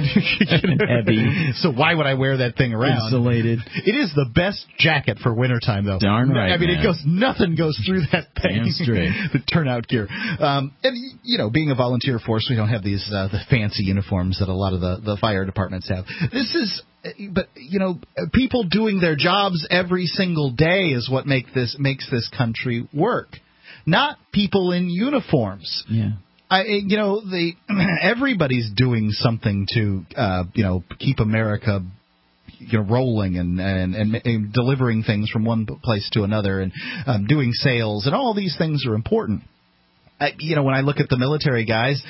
heavy. So why would I wear that thing around? Insulated. It is the best jacket for wintertime, though. Darn right. I mean, man. it goes nothing goes through that thing. Damn straight. The turnout gear. Um, and you know, being a volunteer force, we don't have these uh, the fancy uniforms that a lot of the, the fire departments have. This is, but you know, people doing their jobs every single day is what make this makes this country work. Not people in uniforms. Yeah. I, you know, the everybody's doing something to, uh, you know, keep America, you know, rolling and, and, and, and delivering things from one place to another and um, doing sales, and all these things are important. I, you know, when I look at the military guys,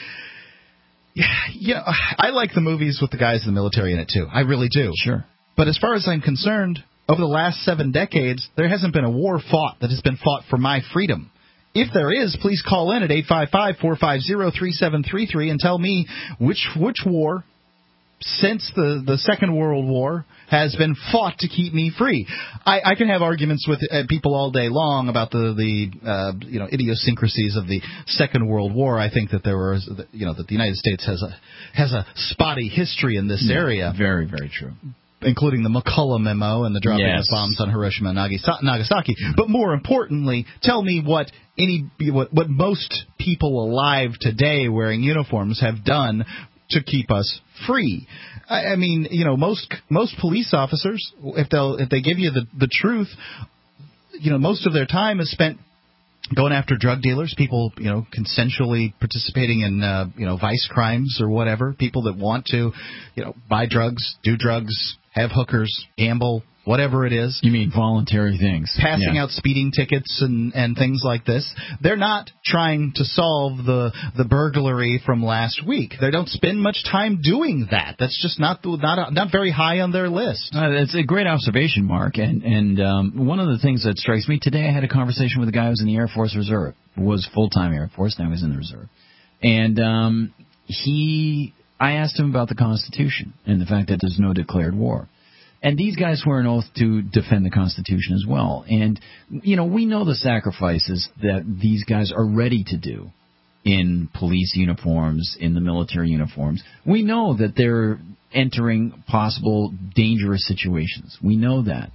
yeah, you know, I like the movies with the guys in the military in it too. I really do. Sure. But as far as I'm concerned, over the last seven decades, there hasn't been a war fought that has been fought for my freedom. If there is, please call in at eight five five, four five zero, three seven three three and tell me which which war since the, the Second World War has been fought to keep me free. I, I can have arguments with uh, people all day long about the the uh, you know idiosyncrasies of the Second World War. I think that there was you know that the United States has a has a spotty history in this yeah, area. Very, very true. Including the McCulloch memo and the dropping yes. of bombs on Hiroshima and Nagasaki. But more importantly, tell me what any what, what most people alive today wearing uniforms have done to keep us free. I, I mean, you know, most most police officers, if they'll if they give you the the truth, you know, most of their time is spent going after drug dealers, people, you know, consensually participating in, uh, you know, vice crimes or whatever, people that want to, you know, buy drugs, do drugs, have hookers, gamble, whatever it is. You mean voluntary things. Passing yeah. out speeding tickets and, and things like this. They're not trying to solve the the burglary from last week. They don't spend much time doing that. That's just not not not very high on their list. Uh, that's a great observation, Mark. And and um, one of the things that strikes me today, I had a conversation with a guy who was in the Air Force Reserve, was full-time Air Force, now he's in the Reserve. And um, he, I asked him about the Constitution and the fact that there's no declared war. And these guys swear an oath to defend the Constitution as well. And, you know, we know the sacrifices that these guys are ready to do in police uniforms, in the military uniforms. We know that they're entering possible dangerous situations. We know that.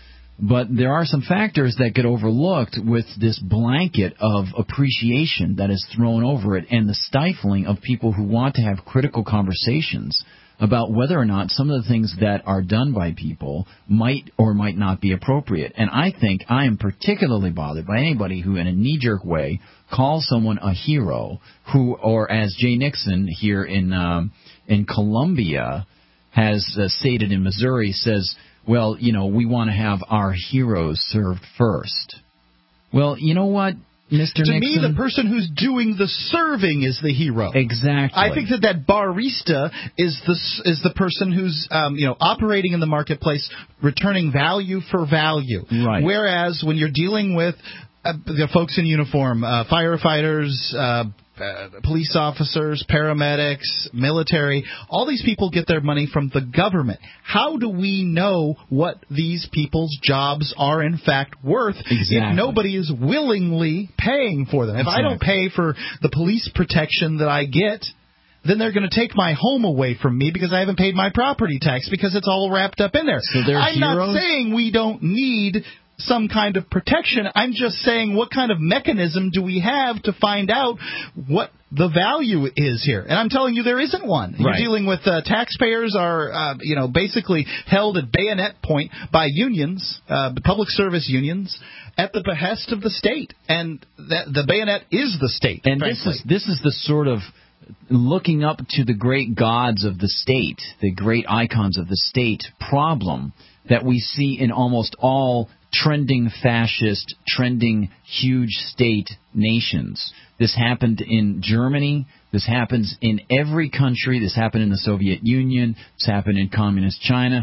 But there are some factors that get overlooked with this blanket of appreciation that is thrown over it and the stifling of people who want to have critical conversations about whether or not some of the things that are done by people might or might not be appropriate. And I think I am particularly bothered by anybody who, in a knee-jerk way, calls someone a hero, who, or as Jay Nixon here in um, in Columbia has uh, stated in Missouri, says, well, you know, we want to have our heroes served first. Well, you know what? Mister To Nixon, me, the person who's doing the serving is the hero. Exactly. I think that that barista is the is the person who's um, you know operating in the marketplace, returning value for value. Right. Whereas when you're dealing with uh, the folks in uniform, uh, firefighters, uh, uh, police officers, paramedics, military, all these people get their money from the government. How do we know what these people's jobs are in fact worth exactly. if nobody is willingly paying for them? If exactly. I don't pay for the police protection that I get, then they're going to take my home away from me because I haven't paid my property tax because it's all wrapped up in there. So they're I'm heroes? not saying we don't need some kind of protection. I'm just saying, what kind of mechanism do we have to find out what the value is here? And I'm telling you, there isn't one. You're right. dealing with uh, taxpayers are, uh, you know, basically held at bayonet point by unions, uh, public service unions, at the behest of the state, and that, the bayonet is the state. And frankly. this is this is the sort of looking up to the great gods of the state, the great icons of the state problem that we see in almost all trending fascist, trending huge state nations. This happened in Germany. This happens in every country. This happened in the Soviet Union. This happened in communist China.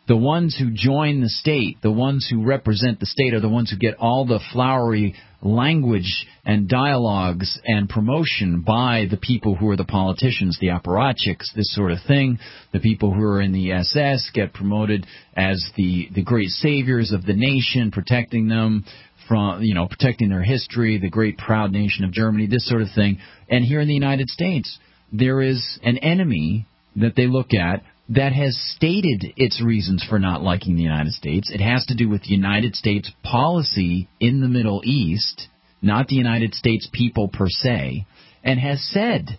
The ones who join the state, the ones who represent the state, are the ones who get all the flowery language and dialogues and promotion by the people who are the politicians, the apparatchiks, this sort of thing. The people who are in the S S get promoted as the, the great saviors of the nation, protecting them from, you know, protecting their history, the great proud nation of Germany, this sort of thing. And here in the United States, there is an enemy that they look at that has stated its reasons for not liking the United States. It has to do with the United States policy in the Middle East, not the United States people per se, and has said,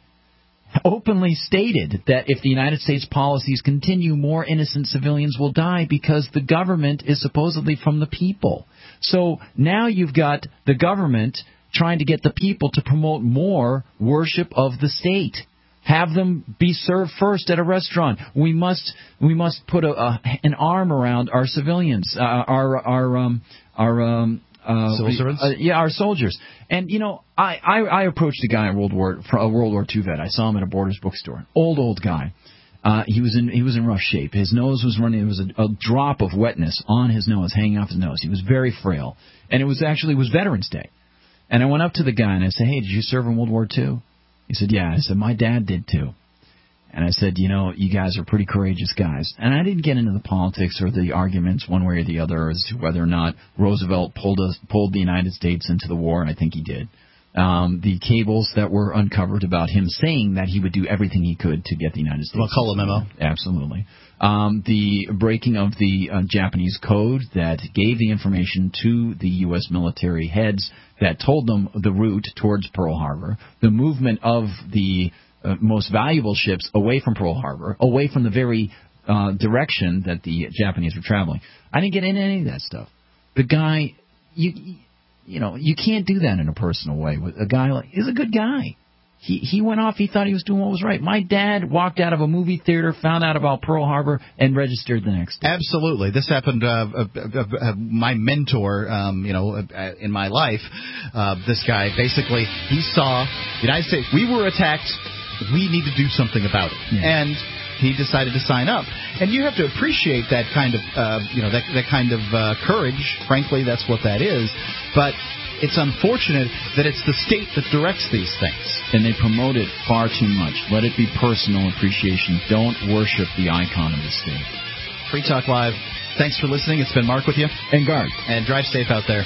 openly stated, that if the United States policies continue, more innocent civilians will die because the government is supposedly from the people. So now you've got the government trying to get the people to promote more worship of the state. Have them be served first at a restaurant. We must we must put a, a an arm around our civilians, uh, our our um our um uh, civil servants. Uh, yeah, our soldiers. And you know, I, I I approached a guy, a World War a World War Two vet. I saw him at a Borders bookstore. Old old guy. Uh, he was in he was in rough shape. His nose was running. There was a, a drop of wetness on his nose, hanging off his nose. He was very frail, and it was actually it was Veterans Day. And I went up to the guy and I said, "Hey, did you serve in World War Two?" He said, "Yeah." I said, "My dad did too." And I said, "You know, you guys are pretty courageous guys." And I didn't get into the politics or the arguments one way or the other as to whether or not Roosevelt pulled us, pulled the United States into the war, and I think he did. Um, the cables that were uncovered about him saying that he would do everything he could to get the United States. McCullough memo. Absolutely. Um, the breaking of the uh, Japanese code that gave the information to the U S military heads that told them the route towards Pearl Harbor, the movement of the uh, most valuable ships away from Pearl Harbor, away from the very uh, direction that the Japanese were traveling. I didn't get into any of that stuff. The guy, you you know, you can't do that in a personal way with a guy like, he's a good guy. He he went off. He thought he was doing what was right. My dad walked out of a movie theater, found out about Pearl Harbor, and registered the next day. Absolutely. This happened. Uh, uh, uh, uh, my mentor, um, you know, uh, in my life, uh, this guy basically he saw the United States. We were attacked. We need to do something about it. Yeah. And he decided to sign up. And you have to appreciate that kind of, uh, you know, that that kind of uh, courage. Frankly, that's what that is. But it's unfortunate that it's the state that directs these things. And they promote it far too much. Let it be personal appreciation. Don't worship the icon of the state. Free Talk Live. Thanks for listening. It's been Mark with you. And Guard. And drive safe out there.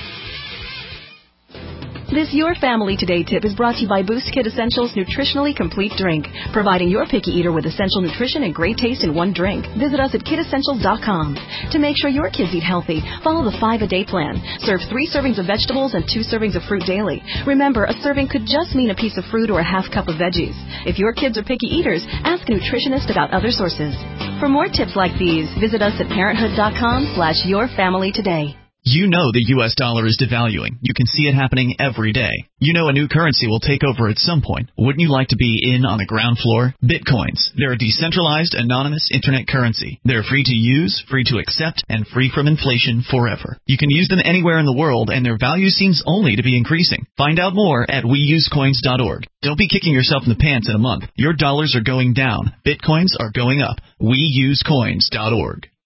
This Your Family Today tip is brought to you by Boost Kid Essentials Nutritionally Complete Drink, providing your picky eater with essential nutrition and great taste in one drink. Visit us at kid essentials dot com. To make sure your kids eat healthy, follow the five-a-day plan. Serve three servings of vegetables and two servings of fruit daily. Remember, a serving could just mean a piece of fruit or a half cup of veggies. If your kids are picky eaters, ask a nutritionist about other sources. For more tips like these, visit us at parenthood dot com slash your family today. You know the U S dollar is devaluing. You can see it happening every day. You know a new currency will take over at some point. Wouldn't you like to be in on the ground floor? Bitcoins. They're a decentralized, anonymous internet currency. They're free to use, free to accept, and free from inflation forever. You can use them anywhere in the world, and their value seems only to be increasing. Find out more at we use coins dot org. Don't be kicking yourself in the pants in a month. Your dollars are going down. Bitcoins are going up. we use coins dot org.